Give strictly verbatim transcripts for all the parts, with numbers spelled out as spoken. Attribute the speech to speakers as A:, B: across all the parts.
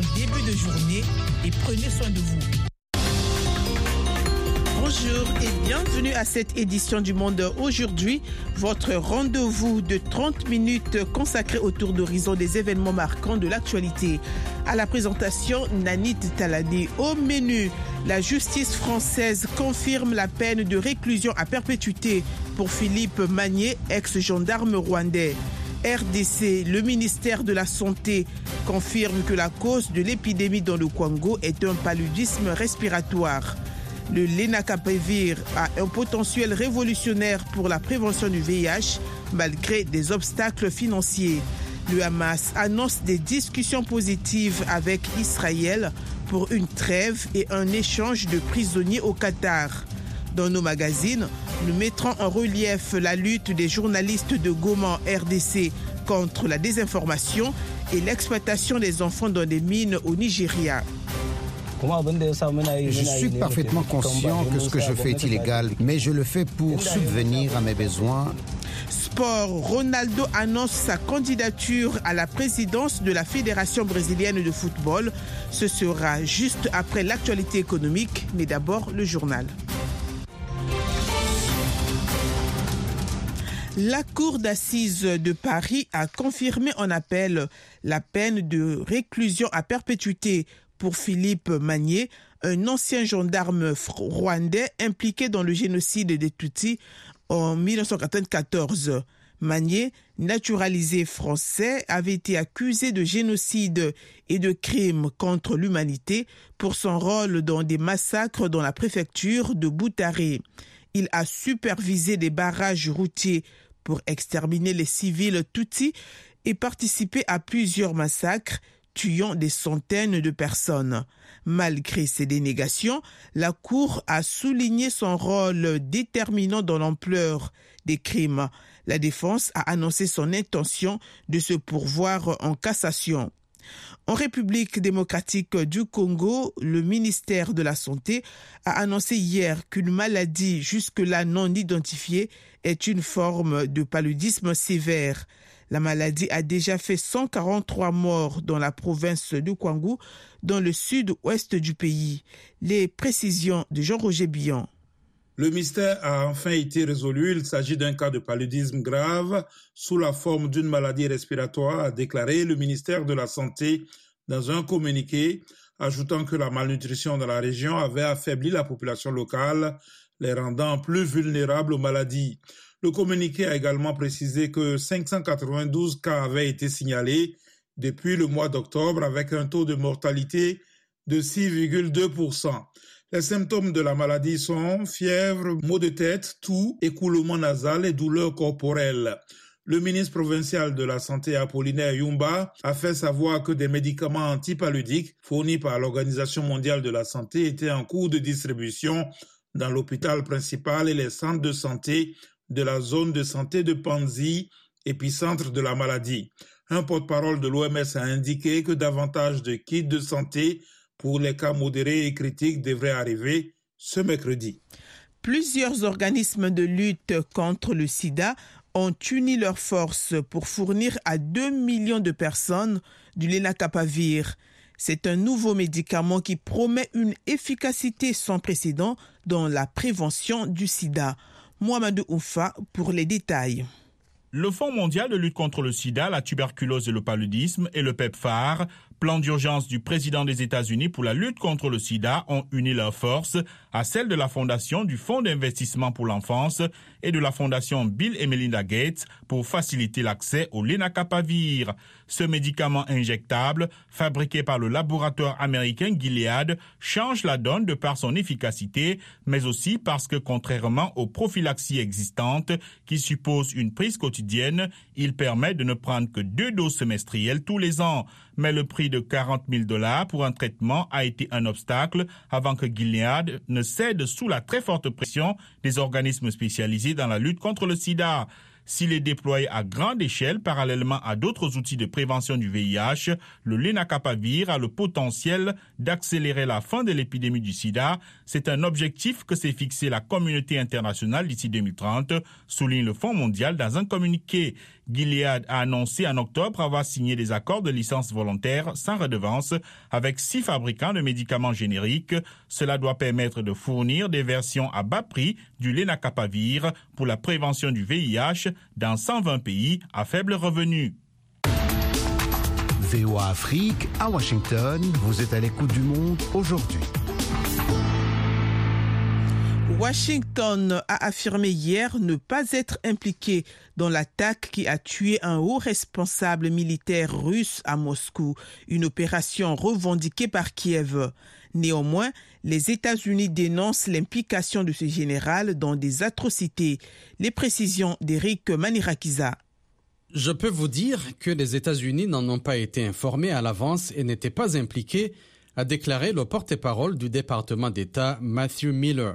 A: début de journée et prenez soin de vous. Bonjour et bienvenue à cette édition du Monde aujourd'hui, votre rendez-vous de trente minutes consacré autour d'horizon des événements marquants de l'actualité. À la présentation, Nanit Talani. Au menu, la justice française confirme la peine de réclusion à perpétuité pour Philippe Magné, ex-gendarme rwandais. R D C, le ministère de la Santé, confirme que la cause de l'épidémie dans le Congo est un paludisme respiratoire. Le Lenacapavir a un potentiel révolutionnaire pour la prévention du V I H, malgré des obstacles financiers. Le Hamas annonce des discussions positives avec Israël pour une trêve et un échange de prisonniers au Qatar. Dans nos magazines, nous mettrons en relief la lutte des journalistes de Goma R D C contre la désinformation et l'exploitation des enfants dans des mines au Nigeria.
B: Je suis parfaitement conscient que ce que je fais est illégal, mais je le fais pour subvenir à mes besoins.
A: Sport, Ronaldo annonce sa candidature à la présidence de la Fédération brésilienne de football. Ce sera juste après l'actualité économique, mais d'abord le journal. La Cour d'assises de Paris a confirmé en appel la peine de réclusion à perpétuité pour Philippe Magné, un ancien gendarme rwandais impliqué dans le génocide des Tutsis en dix-neuf cent quatre-vingt-quatorze. Magné, naturalisé français, avait été accusé de génocide et de crimes contre l'humanité pour son rôle dans des massacres dans la préfecture de Boutaré. Il a supervisé des barrages routiers pour exterminer les civils Tutsis et participé à plusieurs massacres, tuant des centaines de personnes. Malgré ces dénégations, la Cour a souligné son rôle déterminant dans l'ampleur des crimes. La défense a annoncé son intention de se pourvoir en cassation. En République démocratique du Congo, le ministère de la Santé a annoncé hier qu'une maladie jusque-là non identifiée est une forme de paludisme sévère. La maladie a déjà fait cent quarante-trois morts dans la province du Kwangu, dans le sud-ouest du pays. Les précisions de Jean-Roger Billon.
C: Le mystère a enfin été résolu. Il s'agit d'un cas de paludisme grave sous la forme d'une maladie respiratoire, a déclaré le ministère de la Santé dans un communiqué, ajoutant que la malnutrition dans la région avait affaibli la population locale, les rendant plus vulnérables aux maladies. Le communiqué a également précisé que cinq cent quatre-vingt-douze cas avaient été signalés depuis le mois d'octobre avec un taux de mortalité de six virgule deux pour cent. Les symptômes de la maladie sont fièvre, maux de tête, toux, écoulement nasal et douleurs corporelles. Le ministre provincial de la Santé Apollinaire Yumba a fait savoir que des médicaments antipaludiques fournis par l'Organisation mondiale de la santé étaient en cours de distribution dans l'hôpital principal et les centres de santé de la zone de santé de Panzi, épicentre de la maladie. Un porte-parole de l'O M S a indiqué que davantage de kits de santé pour les cas modérés et critiques devraient arriver ce mercredi.
A: Plusieurs organismes de lutte contre le sida ont uni leurs forces pour fournir à deux millions de personnes du Lenacapavir. C'est un nouveau médicament qui promet une efficacité sans précédent dans la prévention du sida. Mohamedou Oufa pour les détails.
D: Le Fonds mondial de lutte contre le sida, la tuberculose et le paludisme et le PEPFAR, plan d'urgence du président des États-Unis pour la lutte contre le sida, ont uni leurs forces à celles de la fondation du Fonds d'investissement pour l'enfance et de la fondation Bill et Melinda Gates pour faciliter l'accès au Lenacapavir. Ce médicament injectable, fabriqué par le laboratoire américain Gilead, change la donne de par son efficacité, mais aussi parce que, contrairement aux prophylaxies existantes qui supposent une prise quotidienne, il permet de ne prendre que deux doses semestrielles tous les ans. Mais le prix de quarante mille dollars pour un traitement a été un obstacle avant que Gilead ne cède sous la très forte pression des organismes spécialisés dans la lutte contre le sida. S'il est déployé à grande échelle parallèlement à d'autres outils de prévention du V I H, le Lenacapavir a le potentiel d'accélérer la fin de l'épidémie du sida. C'est un objectif que s'est fixé la communauté internationale d'ici deux mille trente, souligne le Fonds mondial dans un communiqué. Gilead a annoncé en octobre avoir signé des accords de licence volontaire sans redevance avec six fabricants de médicaments génériques. Cela doit permettre de fournir des versions à bas prix du Lenacapavir pour la prévention du V I H dans cent vingt pays à faible revenu.
B: V O A Afrique, à Washington, vous êtes à l'écoute du monde aujourd'hui.
A: Washington a affirmé hier ne pas être impliqué dans l'attaque qui a tué un haut responsable militaire russe à Moscou, une opération revendiquée par Kiev. Néanmoins, les États-Unis dénoncent l'implication de ce général dans des atrocités. Les précisions d'Éric Manirakiza.
E: Je peux vous dire que les États-Unis n'en ont pas été informés à l'avance et n'étaient pas impliqués, a déclaré le porte-parole du département d'État Matthew Miller.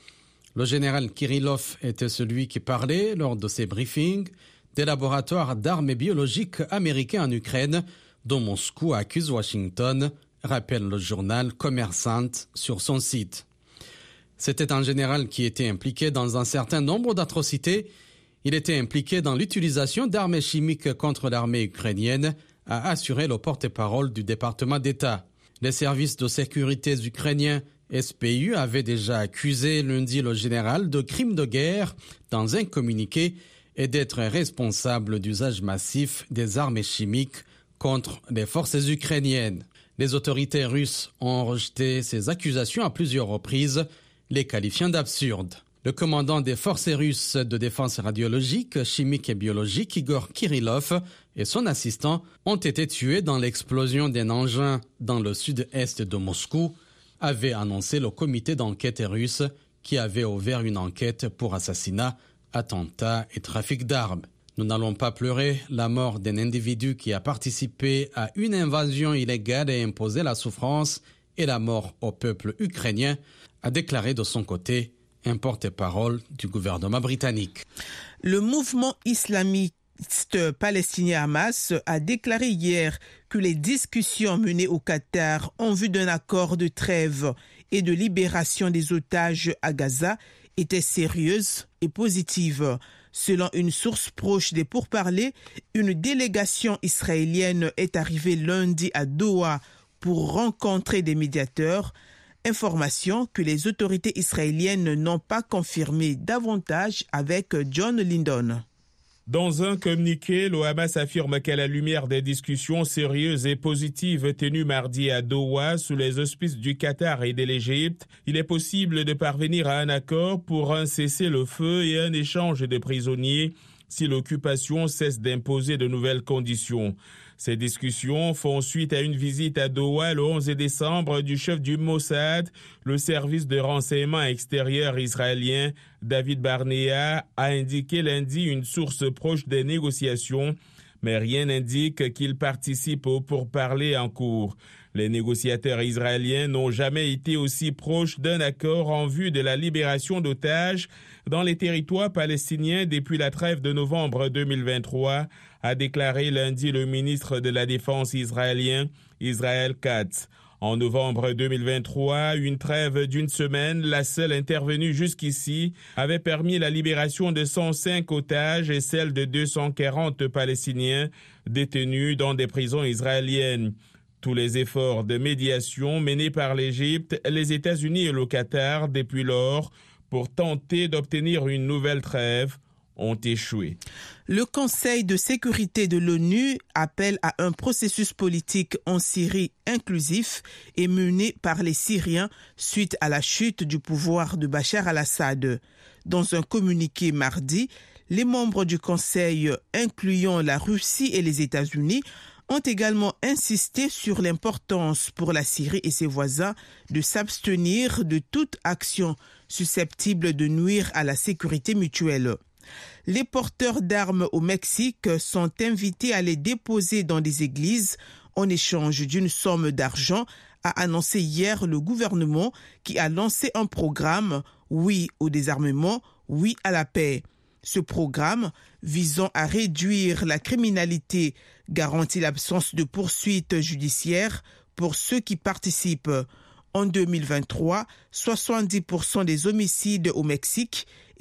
E: Le général Kirillov était celui qui parlait lors de ces briefings des laboratoires d'armes biologiques américains en Ukraine dont Moscou accuse Washington, rappelle le journal Commerçant sur son site. C'était un général qui était impliqué dans un certain nombre d'atrocités. Il était impliqué dans l'utilisation d'armes chimiques contre l'armée ukrainienne, a assuré le porte-parole du département d'État. Les services de sécurité ukrainiens S P U avaient déjà accusé lundi le général de crimes de guerre dans un communiqué et d'être responsable d'usage massif des armes chimiques contre les forces ukrainiennes. Les autorités russes ont rejeté ces accusations à plusieurs reprises, les qualifiant d'absurdes. Le commandant des forces russes de défense radiologique, chimique et biologique, Igor Kirillov, et son assistant ont été tués dans l'explosion d'un engin dans le sud-est de Moscou, avait annoncé le comité d'enquête russe qui avait ouvert une enquête pour assassinat, attentat et trafic d'armes. Nous n'allons pas pleurer la mort d'un individu qui a participé à une invasion illégale et imposé la souffrance et la mort au peuple ukrainien, a déclaré de son côté un porte-parole du gouvernement britannique.
A: Le mouvement islamiste palestinien Hamas a déclaré hier que les discussions menées au Qatar en vue d'un accord de trêve et de libération des otages à Gaza étaient sérieuses et positives. Selon une source proche des pourparlers, une délégation israélienne est arrivée lundi à Doha pour rencontrer des médiateurs. Information que les autorités israéliennes n'ont pas confirmée davantage avec John Lindon.
D: Dans un communiqué, le Hamas affirme qu'à la lumière des discussions sérieuses et positives tenues mardi à Doha sous les auspices du Qatar et de l'Égypte, il est possible de parvenir à un accord pour un cessez-le-feu et un échange de prisonniers si l'occupation cesse d'imposer de nouvelles conditions. Ces discussions font suite à une visite à Doha le onze décembre du chef du Mossad, le service de renseignement extérieur israélien. David Barnea a indiqué lundi une source proche des négociations, mais rien n'indique qu'il participe aux pourparlers en cours. Les négociateurs israéliens n'ont jamais été aussi proches d'un accord en vue de la libération d'otages dans les territoires palestiniens depuis la trêve de novembre deux mille vingt-trois, a déclaré lundi le ministre de la Défense israélien, Israel Katz. En novembre deux mille vingt-trois, une trêve d'une semaine, la seule intervenue jusqu'ici, avait permis la libération de cent cinq otages et celle de deux cent quarante Palestiniens détenus dans des prisons israéliennes. Tous les efforts de médiation menés par l'Égypte, les États-Unis et le Qatar depuis lors pour tenter d'obtenir une nouvelle trêve ont échoué.
A: Le Conseil de sécurité de l'ONU appelle à un processus politique en Syrie inclusif et mené par les Syriens suite à la chute du pouvoir de Bachar al-Assad. Dans un communiqué mardi, les membres du Conseil, incluant la Russie et les États-Unis, ont également insisté sur l'importance pour la Syrie et ses voisins de s'abstenir de toute action susceptible de nuire à la sécurité mutuelle. Les porteurs d'armes au Mexique sont invités à les déposer dans des églises en échange d'une somme d'argent, a annoncé hier le gouvernement qui a lancé un programme « Oui au désarmement, oui à la paix ». Ce programme, visant à réduire la criminalité, garantit l'absence de poursuites judiciaires pour ceux qui participent. En deux mille vingt-trois, soixante-dix pour cent des homicides au Mexique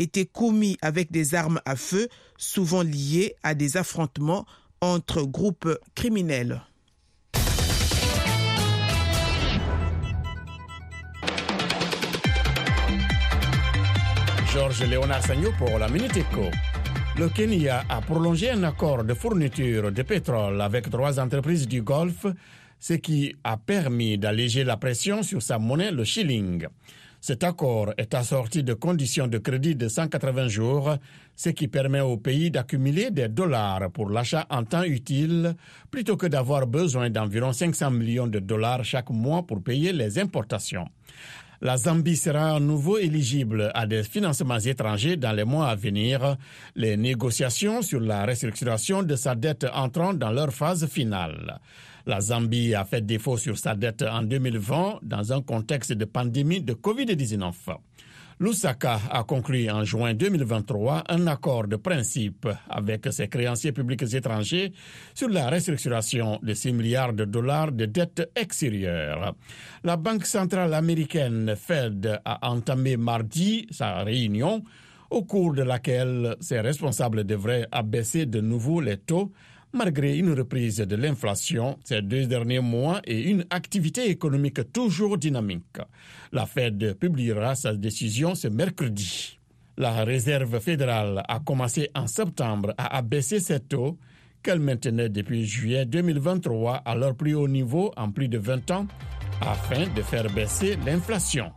A: étaient commis avec des armes à feu, souvent liées à des affrontements entre groupes criminels.
F: Georges Léonard Sagno pour la Minute Éco. Le Kenya a prolongé un accord de fourniture de pétrole avec trois entreprises du Golfe, ce qui a permis d'alléger la pression sur sa monnaie, le shilling. Cet accord est assorti de conditions de crédit de cent quatre-vingts jours, ce qui permet au pays d'accumuler des dollars pour l'achat en temps utile, plutôt que d'avoir besoin d'environ cinq cents millions de dollars chaque mois pour payer les importations. La Zambie sera à nouveau éligible à des financements étrangers dans les mois à venir, les négociations sur la restructuration de sa dette entrant dans leur phase finale. La Zambie a fait défaut sur sa dette en deux mille vingt dans un contexte de pandémie de covid dix-neuf. Lusaka a conclu en juin deux mille vingt-trois un accord de principe avec ses créanciers publics étrangers sur la restructuration de six milliards de dollars de dettes extérieures. La Banque centrale américaine Fed a entamé mardi sa réunion, au cours de laquelle ses responsables devraient abaisser de nouveau les taux, malgré une reprise de l'inflation ces deux derniers mois et une activité économique toujours dynamique. La Fed publiera sa décision ce mercredi. La Réserve fédérale a commencé en septembre à abaisser ses taux qu'elle maintenait depuis juillet deux mille vingt-trois à leur plus haut niveau en plus de vingt ans afin de faire baisser l'inflation.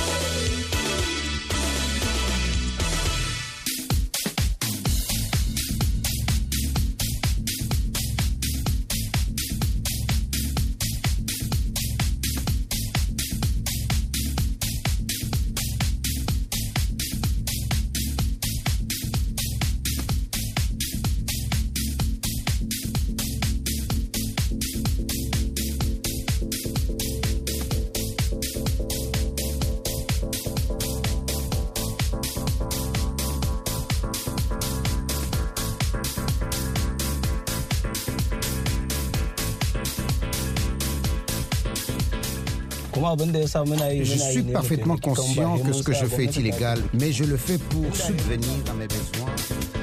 B: Je suis parfaitement conscient que ce que je fais est illégal, mais je le fais pour subvenir à mes besoins.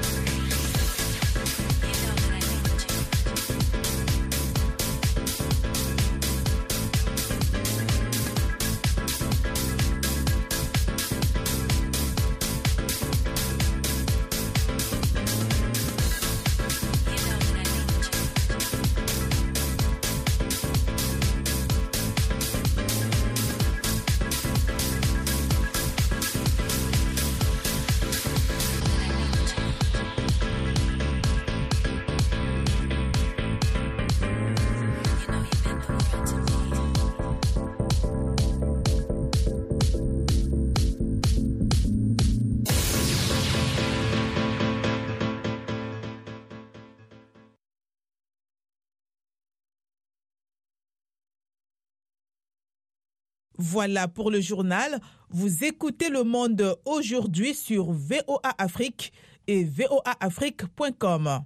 A: Voilà pour le journal. Vous écoutez Le Monde aujourd'hui sur V O A Afrique et V O A Afrique point com.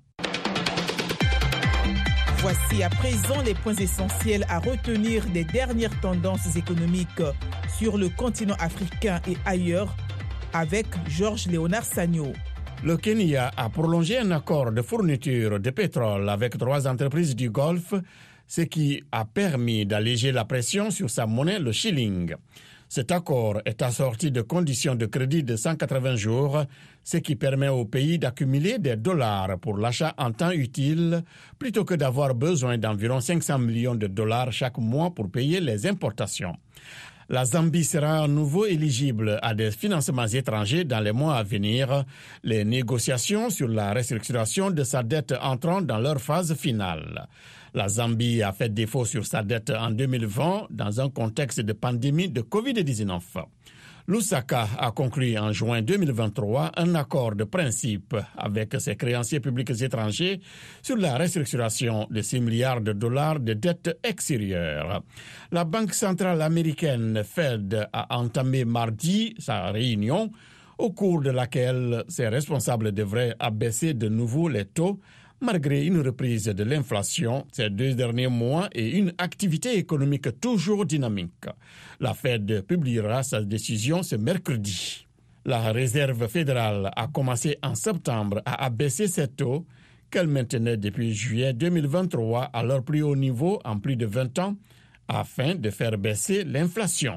A: Voici à présent les points essentiels à retenir des dernières tendances économiques sur le continent africain et ailleurs avec Georges Léonard Sagno.
F: Le Kenya a prolongé un accord de fourniture de pétrole avec trois entreprises du Golfe, ce qui a permis d'alléger la pression sur sa monnaie, le shilling. Cet accord est assorti de conditions de crédit de cent quatre-vingts jours, ce qui permet au pays d'accumuler des dollars pour l'achat en temps utile, plutôt que d'avoir besoin d'environ cinq cents millions de dollars chaque mois pour payer les importations. La Zambie sera à nouveau éligible à des financements étrangers dans les mois à venir, les négociations sur la restructuration de sa dette entrant dans leur phase finale. La Zambie a fait défaut sur sa dette en deux mille vingt dans un contexte de pandémie de covid dix-neuf. Lusaka a conclu en juin deux mille vingt-trois un accord de principe avec ses créanciers publics étrangers sur la restructuration de six milliards de dollars de dettes extérieures. La Banque centrale américaine Fed a entamé mardi sa réunion, au cours de laquelle ses responsables devraient abaisser de nouveau les taux, malgré une reprise de l'inflation ces deux derniers mois et une activité économique toujours dynamique. La Fed publiera sa décision ce mercredi. La Réserve fédérale a commencé en septembre à abaisser ces taux qu'elle maintenait depuis juillet deux mille vingt-trois à leur plus haut niveau en plus de vingt ans afin de faire baisser l'inflation.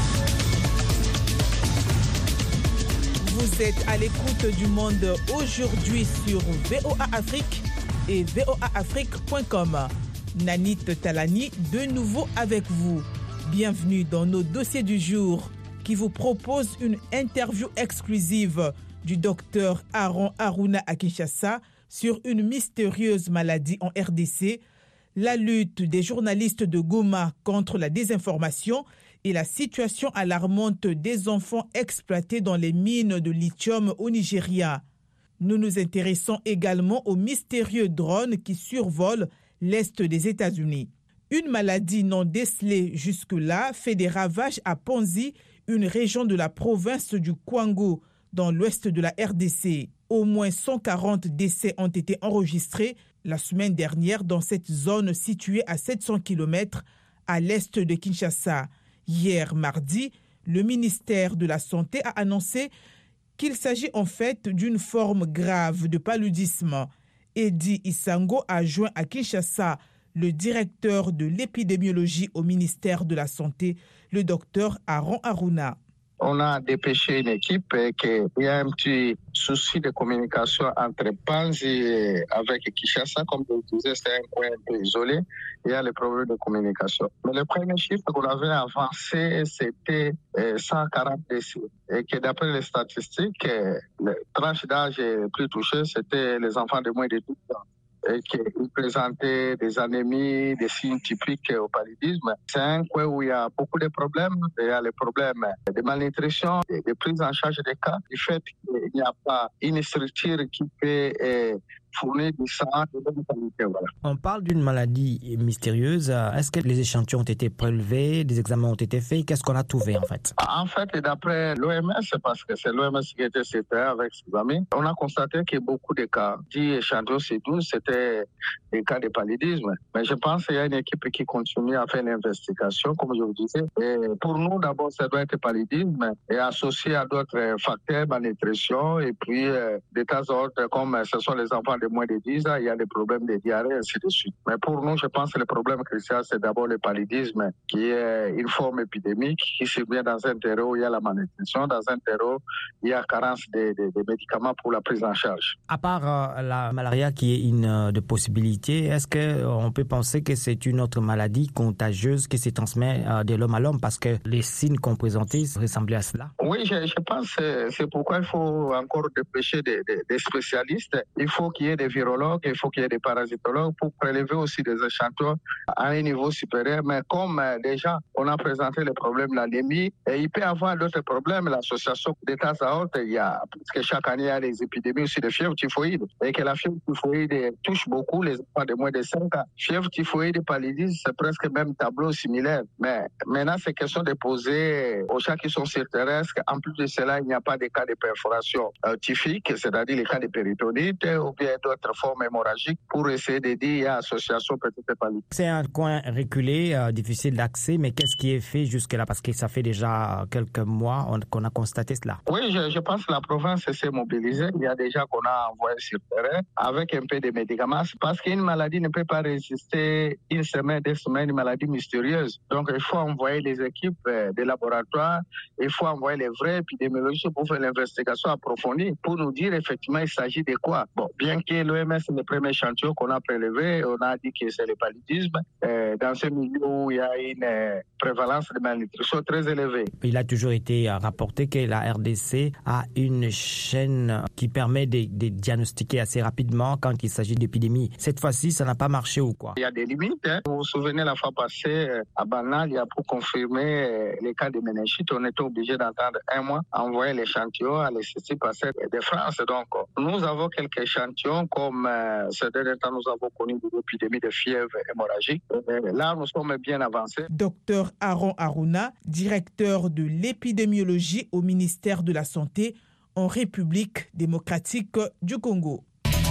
A: Vous êtes à l'écoute du Monde aujourd'hui sur V O A Afrique et V O A Afrique point com. Nanit Talani, de nouveau avec vous. Bienvenue dans nos dossiers du jour qui vous propose une interview exclusive du docteur Aaron Aruna à Kinshasa sur une mystérieuse maladie en R D C, la lutte des journalistes de Goma contre la désinformation et la situation alarmante des enfants exploités dans les mines de lithium au Nigeria. Nous nous intéressons également aux mystérieux drones qui survolent l'est des États-Unis. Une maladie non décelée jusque-là fait des ravages à Panzi, une région de la province du Kwango, dans l'ouest de la R D C. Au moins cent quarante décès ont été enregistrés la semaine dernière dans cette zone située à sept cents kilomètres à l'est de Kinshasa. Hier, mardi, le ministère de la Santé a annoncé qu'il s'agit en fait d'une forme grave de paludisme. Eddie Isango a joint à Kinshasa le directeur de l'épidémiologie au ministère de la Santé, le docteur Aaron Aruna.
G: On a dépêché une équipe et qu'il y a un petit souci de communication entre Panzi et avec Kinshasa. Comme je disais, c'est un coin un peu isolé. Il y a les problèmes de communication. Mais le premier chiffre qu'on avait avancé, c'était cent quarante décès. Et que d'après les statistiques, la tranche d'âge les plus touchée, c'était les enfants de moins de douze ans. Et qui présentaient des anémies, des signes typiques au paludisme. C'est un coin où il y a beaucoup de problèmes. Il y a les problèmes de malnutrition, de prise en charge des cas, du fait qu'il n'y a pas une structure qui peut eh, fournir du sang de bonne qualité. Voilà.
H: On parle d'une maladie mystérieuse. Est-ce que les échantillons ont été prélevés, des examens ont été faits? Qu'est-ce qu'on a trouvé en fait?
G: En fait, d'après l'O M S, parce que c'est l'O M S qui était sur terrain avec ses amis, on a constaté que beaucoup de cas, dix échantillons sur douze, c'était des cas de paludisme. Mais je pense qu'il y a une équipe qui continue à faire l'investigation, comme je vous disais. Et pour nous, d'abord, ça doit être paludisme et associé à d'autres facteurs, malnutrition et puis euh, des tas d'autres, comme ce sont les enfants de moins de dix ans, il y a des problèmes de diarrhée, ainsi de suite. Mais pour nous, je pense que le problème crucial, c'est d'abord le paludisme, qui est une forme épidémique qui survient dans un terreau où il y a la malnutrition, dans un terreau où il y a carence de, de, de médicaments pour la prise en charge.
H: À part euh, la malaria qui est une euh, de possibilité, est-ce qu'on euh, peut penser que c'est une autre maladie contagieuse qui se transmet euh, de l'homme à l'homme parce que les signes qu'on présentait ressemblaient à cela?
G: Oui, je, je pense que c'est pourquoi il faut encore dépêcher des, des, des spécialistes. Il faut qu'il y ait des virologues, il faut qu'il y ait des parasitologues pour prélever aussi des échantillons à un niveau supérieur. Mais comme euh, déjà on a présenté le problème de l'anémie, et il peut y avoir d'autres problèmes. L'association des tas à haute, il y a, parce que chaque année il y a des épidémies aussi de fièvre typhoïde, et que la fièvre typhoïde touche beaucoup les enfants de moins de cinq ans. Fièvre typhoïde et paludisme, c'est presque le même tableau similaire. Mais maintenant, c'est question de poser aux gens qui sont sur terrain, en plus de cela, il n'y a pas de cas de perforation euh, typhique, c'est-à-dire les cas de péritonite ou bien d'autres formes hémorragiques, pour essayer de dire il y a association peut-être paludisme.
H: C'est un coin reculé, euh, difficile d'accès, mais qu'est-ce qui est fait jusque-là? Parce que ça fait déjà quelques mois on, qu'on a constaté cela.
G: Oui, je, je pense que la province s'est mobilisée. Il y a déjà qu'on a envoyé sur terrain avec un peu de médicaments, parce qu'une maladie ne peut pas résister une semaine, deux semaines, une maladie mystérieuse. Donc il faut envoyer les équipes euh, des laboratoires, il faut envoyer les vrais épidémiologistes pour faire l'investigation approfondie, pour nous dire effectivement il s'agit de quoi. Bon, bien que l'O M S, le premier échantillon qu'on a prélevé, on a dit que c'est le paludisme, euh, dans ce milieu où il y a une euh, prévalence de malnutrition très élevée.
H: Il a toujours été rapporté que la R D C a une chaîne qui permet de, de diagnostiquer assez rapidement quand il s'agit d'épidémie. Cette fois-ci, ça n'a pas marché ou quoi?
G: Il y a des limites. Hein. Vous vous souvenez, la fois passée, à Banal, il y a pour confirmer les cas de méningite, on était obligé d'attendre un mois, envoyer l'échantillon à l'Institut Pasteur de France. Donc, nous avons quelques échantillons, comme euh, ces derniers temps, nous avons connu une épidémie de fièvre hémorragique. Et là, nous sommes bien avancés.
A: Docteur Aaron Aruna, directeur de l'épidémiologie au ministère de la Santé en République démocratique du Congo.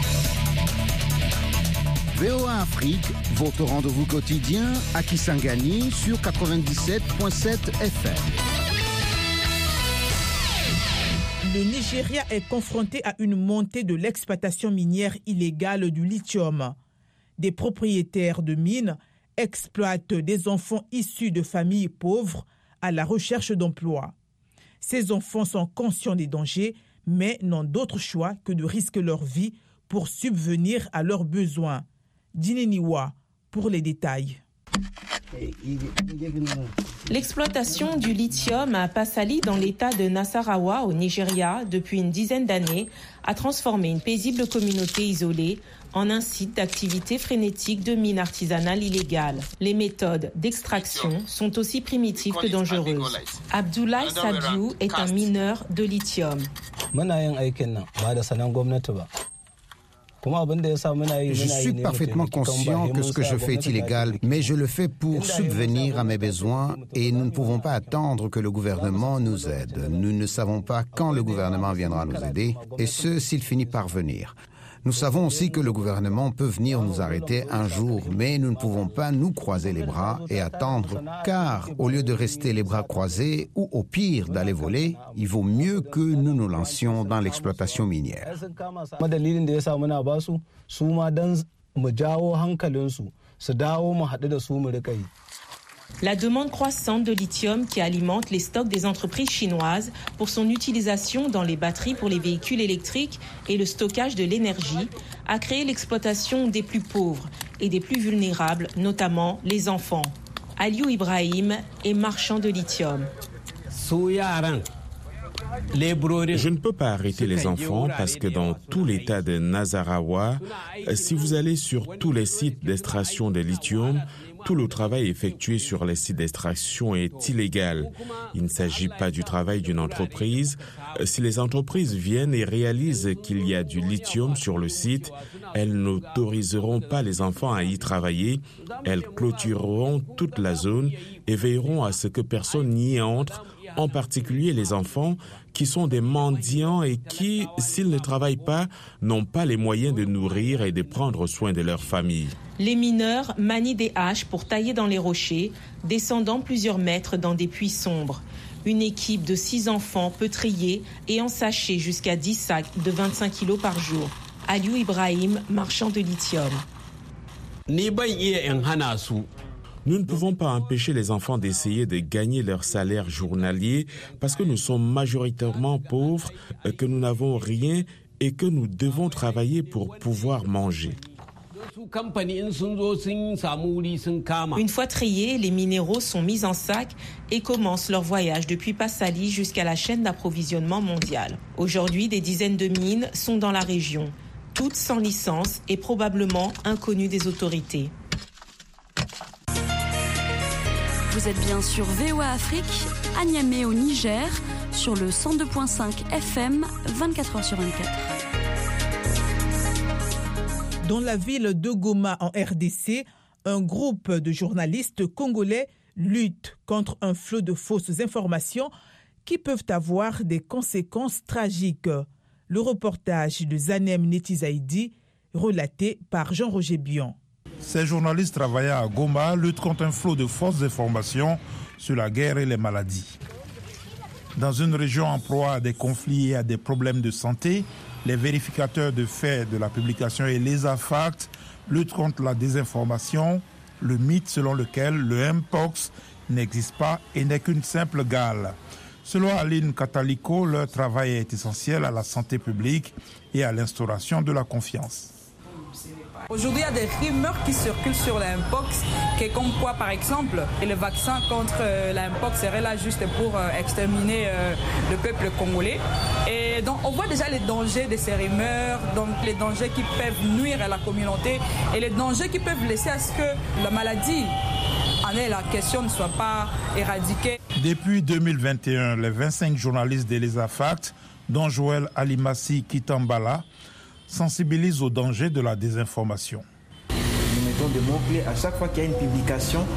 B: V O A Afrique, votre rendez-vous quotidien à Kisangani sur quatre-vingt-dix-sept virgule sept F M.
A: Le Nigeria est confronté à une montée de l'exploitation minière illégale du lithium. Des propriétaires de mines exploitent des enfants issus de familles pauvres à la recherche d'emploi. Ces enfants sont conscients des dangers, mais n'ont d'autre choix que de risquer leur vie pour subvenir à leurs besoins. Dineniwa pour les détails.
I: L'exploitation du lithium à Pasali dans l'état de Nasarawa au Nigeria depuis une dizaine d'années a transformé une paisible communauté isolée en un site d'activité frénétique de mines artisanales illégales. Les méthodes d'extraction sont aussi primitives que dangereuses. Abdoulaye Sadiou est un mineur de lithium.
B: Je suis parfaitement conscient que ce que je fais est illégal, mais je le fais pour subvenir à mes besoins et nous ne pouvons pas attendre que le gouvernement nous aide. Nous ne savons pas quand le gouvernement viendra nous aider, et ce, s'il finit par venir. Nous savons aussi que le gouvernement peut venir nous arrêter un jour, mais nous ne pouvons pas nous croiser les bras et attendre, car au lieu de rester les bras croisés ou au pire d'aller voler, il vaut mieux que nous nous lancions dans l'exploitation minière.
I: La demande croissante de lithium qui alimente les stocks des entreprises chinoises pour son utilisation dans les batteries pour les véhicules électriques et le stockage de l'énergie a créé l'exploitation des plus pauvres et des plus vulnérables, notamment les enfants. Aliou Ibrahim est marchand de lithium.
J: Je ne peux pas arrêter les enfants parce que dans tout l'état de Nasarawa, si vous allez sur tous les sites d'extraction de lithium, tout le travail effectué sur les sites d'extraction est illégal. Il ne s'agit pas du travail d'une entreprise. Si les entreprises viennent et réalisent qu'il y a du lithium sur le site, elles n'autoriseront pas les enfants à y travailler. Elles clôtureront toute la zone et veilleront à ce que personne n'y entre, en particulier les enfants qui sont des mendiants et qui, s'ils ne travaillent pas, n'ont pas les moyens de nourrir et de prendre soin de leur famille.
I: Les mineurs manient des haches pour tailler dans les rochers, descendant plusieurs mètres dans des puits sombres. Une équipe de six enfants peut trier et ensacher jusqu'à dix sacs de vingt-cinq kilos par jour. Aliou Ibrahim, marchand de lithium.
J: Nous ne pouvons pas empêcher les enfants d'essayer de gagner leur salaire journalier parce que nous sommes majoritairement pauvres, que nous n'avons rien et que nous devons travailler pour pouvoir manger.
I: Une fois triés, les minéraux sont mis en sac et commencent leur voyage depuis Pasali jusqu'à la chaîne d'approvisionnement mondiale. Aujourd'hui, des dizaines de mines sont dans la région, toutes sans licence et probablement inconnues des autorités.
K: Vous êtes bien sur V O A Afrique, à Niamey au Niger, sur le cent deux virgule cinq F M, vingt-quatre heures sur vingt-quatre.
A: Dans la ville de Goma, en R D C, un groupe de journalistes congolais lutte contre un flot de fausses informations qui peuvent avoir des conséquences tragiques. Le reportage de Zanem Netizaïdi, relaté par Jean-Roger Bion.
C: Ces journalistes travaillant à Goma luttent contre un flot de fausses informations sur la guerre et les maladies. Dans une région en proie à des conflits et à des problèmes de santé, les vérificateurs de faits de la publication et les AFACT luttent contre la désinformation, le mythe selon lequel le Mpox n'existe pas et n'est qu'une simple gale. Selon Aline Kataliko, leur travail est essentiel à la santé publique et à l'instauration de la confiance.
L: Aujourd'hui, il y a des rumeurs qui circulent sur la Mpox, qui est comme quoi, par exemple, le vaccin contre la Mpox serait là juste pour exterminer le peuple congolais. Et donc, on voit déjà les dangers de ces rumeurs, donc les dangers qui peuvent nuire à la communauté et les dangers qui peuvent laisser à ce que la maladie en est la question ne soit pas éradiquée.
C: Depuis deux mille vingt et un, les vingt-cinq journalistes de l'ESAFACT, dont Joël Alimasi Kitambala, sensibilise au danger de la désinformation.
M: Nous mettons des mots-clés à chaque fois qu'il y a une publication qui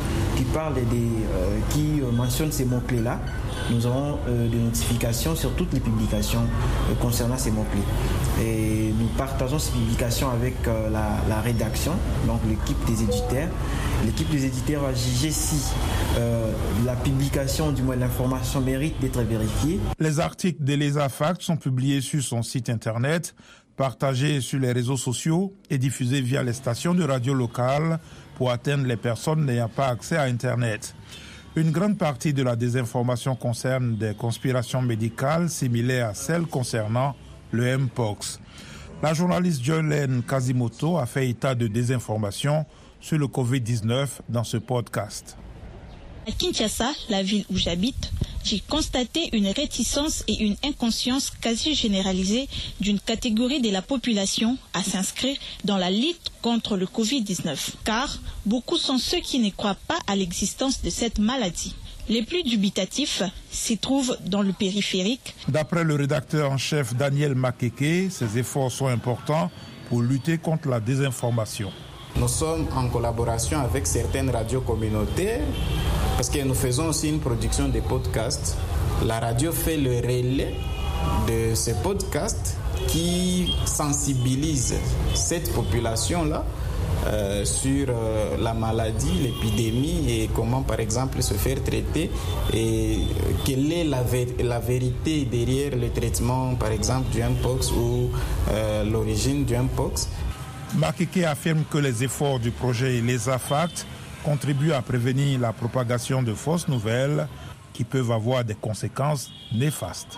M: qui parle des, euh, qui mentionne ces mots-clés-là, nous avons euh, des notifications sur toutes les publications euh, concernant ces mots-clés. Et nous partageons ces publications avec euh, la, la rédaction, donc l'équipe des éditeurs. L'équipe des éditeurs va juger si euh, la publication, du moins l'information, mérite d'être vérifiée.
C: Les articles d'Eleza Fact sont publiés sur son site internet, partagés sur les réseaux sociaux et diffusés via les stations de radio locales pour atteindre les personnes n'ayant pas accès à Internet. Une grande partie de la désinformation concerne des conspirations médicales similaires à celles concernant le Mpox. La journaliste Jolene Kazimoto a fait état de désinformation sur le covid dix-neuf dans ce podcast.
N: À Kinshasa, la ville où j'habite, j'ai constaté une réticence et une inconscience quasi généralisée d'une catégorie de la population à s'inscrire dans la lutte contre le covid dix-neuf. Car beaucoup sont ceux qui ne croient pas à l'existence de cette maladie. Les plus dubitatifs s'y trouvent dans le périphérique.
C: D'après le rédacteur en chef Daniel Makeke, ces efforts sont importants pour lutter contre la désinformation.
O: Nous sommes en collaboration avec certaines radios communautaires parce que nous faisons aussi une production de podcasts. La radio fait le relais de ces podcasts qui sensibilisent cette population-là euh, sur euh, la maladie, l'épidémie et comment par exemple se faire traiter et quelle est la, vé- la vérité derrière le traitement par exemple du Mpox ou euh, l'origine du Mpox.
C: Makeke affirme que les efforts du projet Eleza Fact contribuent à prévenir la propagation de fausses nouvelles qui peuvent avoir des conséquences néfastes.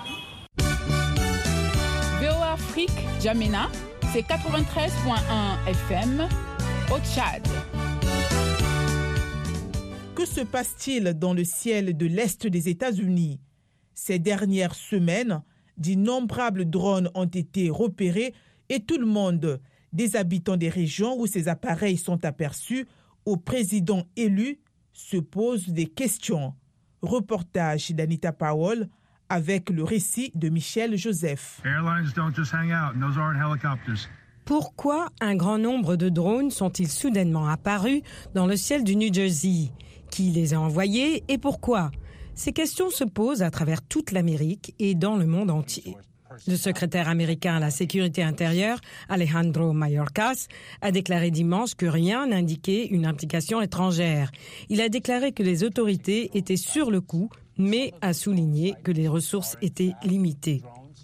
L: V O A Afrique, Djamena, c'est quatre-vingt-treize virgule un F M au Tchad.
A: Que se passe-t-il dans le ciel de l'Est des États-Unis? Ces dernières semaines, d'innombrables drones ont été repérés et tout le monde, des habitants des régions où ces appareils sont aperçus, au président élu, se pose des questions. Reportage d'Anita Powell avec le récit de Michel Joseph.
P: Pourquoi un grand nombre de drones sont-ils soudainement apparus dans le ciel du New Jersey? Qui les a envoyés et pourquoi? Ces questions se posent à travers toute l'Amérique et dans le monde entier. Le secrétaire américain à la sécurité intérieure, Alejandro Mayorkas, a déclaré dimanche que rien n'indiquait une implication étrangère. Il a déclaré que les autorités étaient sur le coup, mais a souligné que les ressources étaient limitées.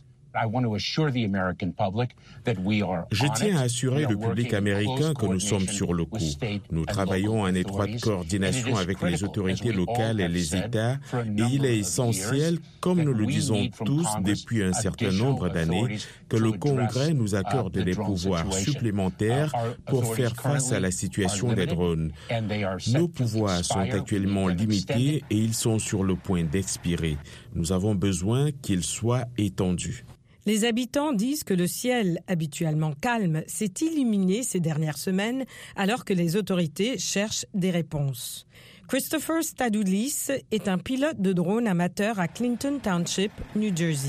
J: Je tiens à assurer le public américain que nous sommes sur le coup. Nous travaillons en étroite coordination avec les autorités locales et les États et il est essentiel, comme nous le disons tous depuis un certain nombre d'années, que le Congrès nous accorde des pouvoirs supplémentaires pour faire face à la situation des drones. Nos pouvoirs sont actuellement limités et ils sont sur le point d'expirer. Nous avons besoin qu'ils soient étendus.
P: Les habitants disent que le ciel, habituellement calme, s'est illuminé ces dernières semaines alors que les autorités cherchent des réponses. Christopher Stadoulis est un pilote de drone amateur à Clinton Township, New Jersey.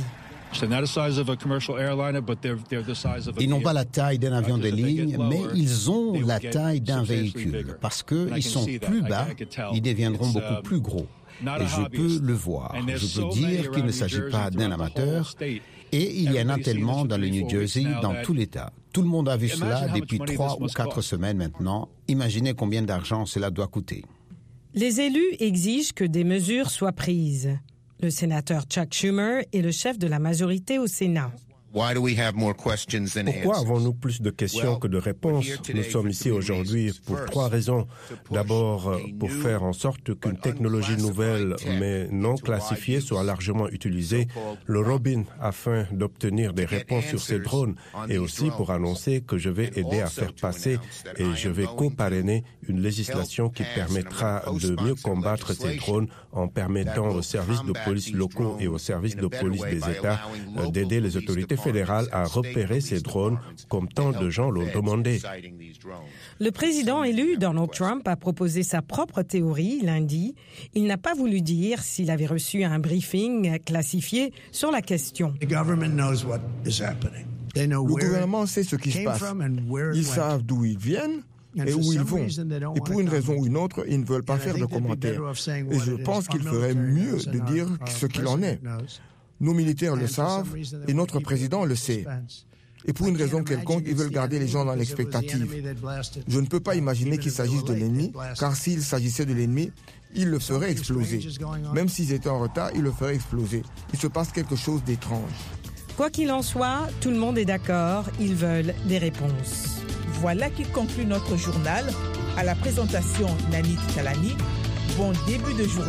B: Ils n'ont pas la taille d'un avion de ligne, mais ils ont la taille d'un véhicule. Parce qu'ils sont plus bas, ils deviendront beaucoup plus gros. Et je peux le voir. Je peux dire qu'il ne s'agit pas d'un amateur. Et il y en a tellement dans le New Jersey, dans tout l'État. Tout le monde a vu cela depuis trois ou quatre semaines maintenant. Imaginez combien d'argent cela doit coûter.
P: Les élus exigent que des mesures soient prises. Le sénateur Chuck Schumer est le chef de la majorité au Sénat.
Q: Pourquoi avons-nous plus de questions que de réponses? Nous sommes ici aujourd'hui pour trois raisons. D'abord, pour faire en sorte qu'une technologie nouvelle mais non classifiée soit largement utilisée, le Robin, afin d'obtenir des réponses sur ces drones, et aussi pour annoncer que je vais aider à faire passer et je vais co-parrainer une législation qui permettra de mieux combattre ces drones en permettant aux services de police locaux et aux services de police des États d'aider les autorités fédérale à repérer ces drones comme tant de gens l'ont demandé.
P: Le président élu Donald Trump a proposé sa propre théorie lundi. Il n'a pas voulu dire s'il avait reçu un briefing classifié sur la question.
R: Le gouvernement sait ce qui se passe. Ils savent d'où ils viennent et où ils vont. Et pour une raison ou une autre, ils ne veulent pas faire de commentaires. Et je pense qu'il ferait mieux de dire ce qu'il en est. Nos militaires le savent et notre président le sait. Et pour une raison quelconque, ils veulent garder les gens dans l'expectative. Je ne peux pas imaginer qu'il s'agisse de l'ennemi, car s'il s'agissait de l'ennemi, ils le feraient exploser. Même s'ils étaient en retard, ils le feraient exploser. Il se passe quelque chose d'étrange.
P: Quoi qu'il en soit, tout le monde est d'accord, ils veulent des réponses.
A: Voilà qui conclut notre journal. À la présentation, Nanit Kalani. Bon début de journée.